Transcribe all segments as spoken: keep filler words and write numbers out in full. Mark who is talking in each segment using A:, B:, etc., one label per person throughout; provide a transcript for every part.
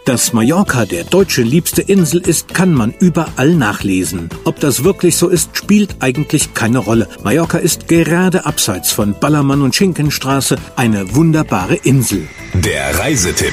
A: Dass Mallorca der Deutsche liebste Insel ist, kann man überall nachlesen. Ob das wirklich so ist, spielt eigentlich keine Rolle. Mallorca ist gerade abseits von Ballermann und Schinkenstraße eine wunderbare Insel.
B: Der Reisetipp.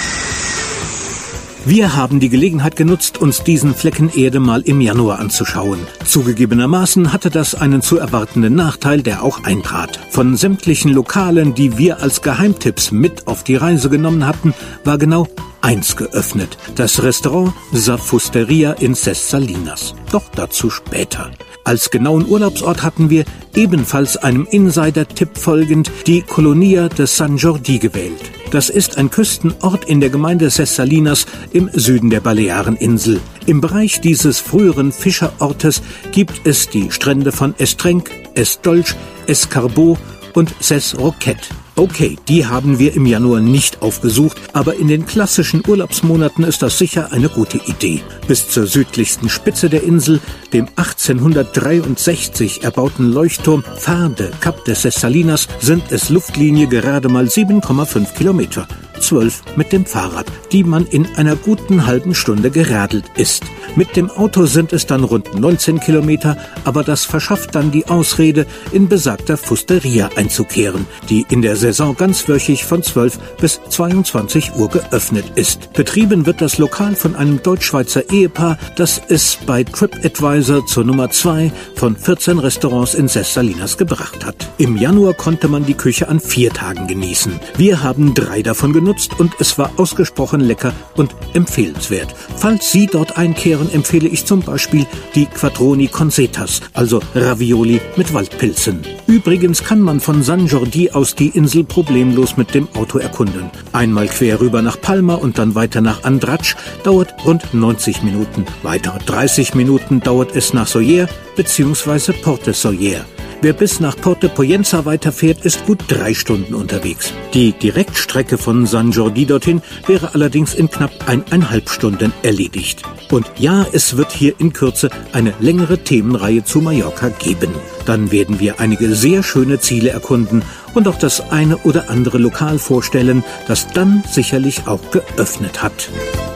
A: Wir haben die Gelegenheit genutzt, uns diesen Flecken Erde mal im Januar anzuschauen. Zugegebenermaßen hatte das einen zu erwartenden Nachteil, der auch eintrat. Von sämtlichen Lokalen, die wir als Geheimtipps mit auf die Reise genommen hatten, war genau eins geöffnet. Das Restaurant Sa Fusteria in Ses Salines. Doch dazu später. Als genauen Urlaubsort hatten wir, ebenfalls einem Insider-Tipp folgend, die Colonia de San Jordi gewählt. Das ist ein Küstenort in der Gemeinde Ses Salines im Süden der Baleareninsel. Im Bereich dieses früheren Fischerortes gibt es die Strände von Estrenc, Es Dolç, Es Carbó und Ses Roquet. Okay, die haben wir im Januar nicht aufgesucht, aber in den klassischen Urlaubsmonaten ist das sicher eine gute Idee. Bis zur südlichsten Spitze der Insel, dem achtzehnhundertdreiundsechzig erbauten Leuchtturm Far de Cap de Ses Salines, sind es Luftlinie gerade mal sieben Komma fünf Kilometer. zwölf mit dem Fahrrad, die man in einer guten halben Stunde geradelt ist. Mit dem Auto sind es dann rund neunzehn Kilometer, aber das verschafft dann die Ausrede, in besagter Fusteria einzukehren, die in der Saison ganzwöchig von zwölf bis zweiundzwanzig Uhr geöffnet ist. Betrieben wird das Lokal von einem Deutsch-Schweizer Ehepaar, das es bei TripAdvisor zur Nummer zwei von vierzehn Restaurants in Ses Salines gebracht hat. Im Januar konnte man die Küche an vier Tagen genießen. Wir haben drei davon genutzt und es war ausgesprochen lecker und empfehlenswert. Falls Sie dort einkehren, empfehle ich zum Beispiel die Quattroni con Setas, also Ravioli mit Waldpilzen. Übrigens kann man von San Jordi aus die Insel problemlos mit dem Auto erkunden. Einmal quer rüber nach Palma und dann weiter nach Andratx dauert rund neunzig Minuten. Weitere dreißig Minuten dauert es nach Sóller bzw. Port de Sóller. Wer bis nach Port de Pollença weiterfährt, ist gut drei Stunden unterwegs. Die Direktstrecke von San Jordi dorthin wäre allerdings in knapp eineinhalb Stunden erledigt. Und ja, es wird hier in Kürze eine längere Themenreihe zu Mallorca geben. Dann werden wir einige sehr schöne Ziele erkunden und auch das eine oder andere Lokal vorstellen, das dann sicherlich auch geöffnet hat.